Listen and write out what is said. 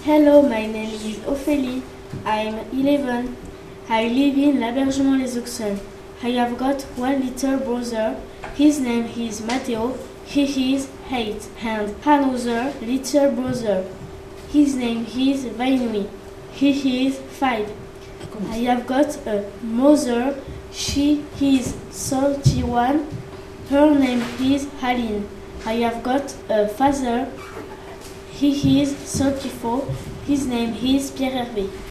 Hello, my name is Ophélie. I'm 11. I live in L'Abergement-les-Auxonnes. I have got one little brother. His name is Matteo. He is 8. And another little brother. His name is Vainui. He is 5. I have got a mother. She is 31. Her name is Aline. I have got a father. He is 34. His name is Pierre Hervé.